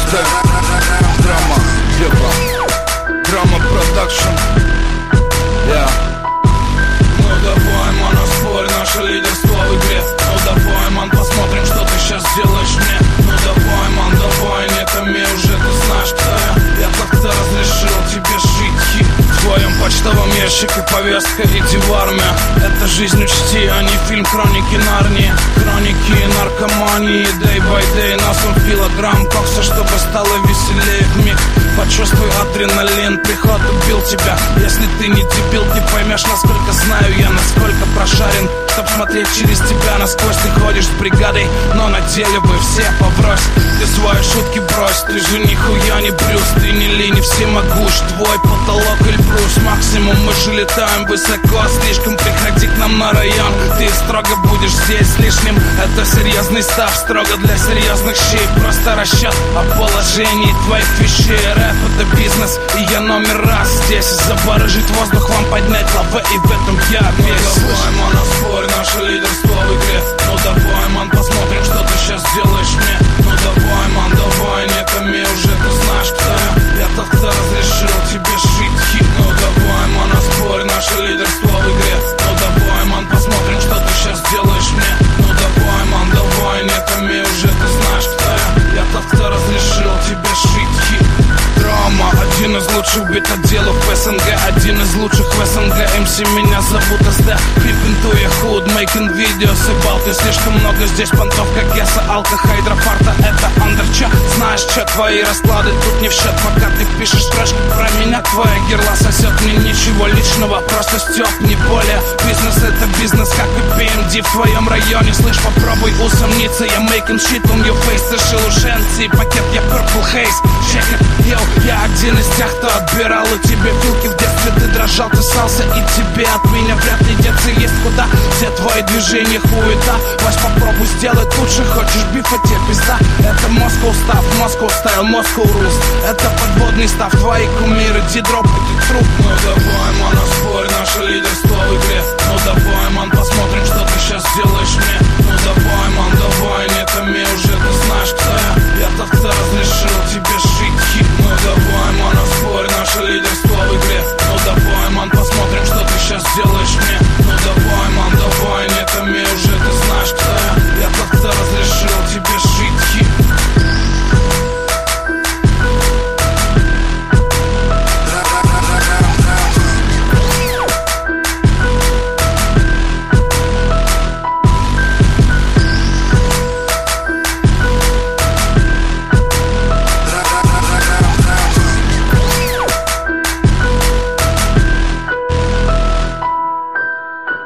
Драма, еба. Драма продакшн. Ну давай, ман, оспорь наше лидерство в игре. Ну давай, ман, посмотрим, что ты сейчас делаешь мне. Ну давай, ман, давай, не томи уже, ты знаешь, кто я. Я как-то разрешил тебе жить хит. В твоем почтовом ящике повестка, иди в армию. Это жизнь, учти, а не фильм «Хроники Нарнии». Хроники наркомании, day by day. Нас он килограмм кокса, чтобы стало веселее вмиг. Почувствуй адреналин, приход убил тебя. Если ты не дебил, ты поймешь, насколько знаю я, насколько прошарен. Чтоб смотреть через тебя насквозь, ты ходишь с бригадой, но на деле вы все поврось. Ты свои шутки брось, ты же нихуя не Брюс. Ты не лени, всемогущ, твой потолок Эльбрус. Максимум мы же летаем высоко, слишком приходи к нам на район. Ты строго будешь здесь лишним, это серьезный став, строго для серьезных щей. Просто расчет о положении твоих вещей. Рэп это бизнес, и я номер раз здесь. Забарыжить воздух, вам поднять лавы, и в этом я весь. Давай, ман, оспорь наше лидерство в игре. Ну давай, ман, посмотрим, что ты сейчас делаешь мне. Ну давай, ман, давай, не томи уже, ты знаешь, кто я. Я тот, кто разрешил тебе жить хит. Ну давай, ман, оспорь наше лидерство в игре. Ну давай, ман, посмотрим, что ты сейчас делаешь мне. Ну давай, ман, давай, не томи уже, ты знаешь, кто я. Я тот, кто разрешил тебе жить хит. Драма, один из лучших бит-отделов в СНГ, один из лучших в СНГ. МС меня зовут СД. Creeping to your hood, making videos about. И слишком много здесь понтов, как Гесса, Алка, Хайдрофарта. Это андерча, знаешь, че твои расклады тут не в счет. Пока ты пишешь трэш про меня, твоя герла сосет. Мне ничего личного, просто стёб, не более. Бизнес это бизнес, как и PMD в твоем районе. Слышь, попробуй усомниться, я making shit on your face. Совершил ушенцы, пакет, я purple haze. Check it, yo, я один из тех, кто отбирал у тебя вилки в детстве. Ты дрожал, ты ссался, и тебе от меня вряд ли деться есть куда. Все твои движения хуета. Вась, попробуй сделать лучше, хочешь бифа, тебе пизда. Это Moscow став, Moscow стайл, Moscow Rules. Это подводный став, твои кумиры, дидроп, ты труп. Ну давай, ман, оспорь наше лидерство в игре. Ну давай, ман, посмотрим, что ты сейчас делаешь.